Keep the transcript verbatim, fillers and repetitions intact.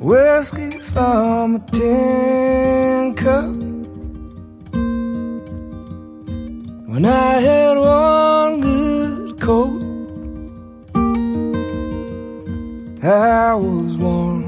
whiskey from a tin cup. When I had one good coat, I was warm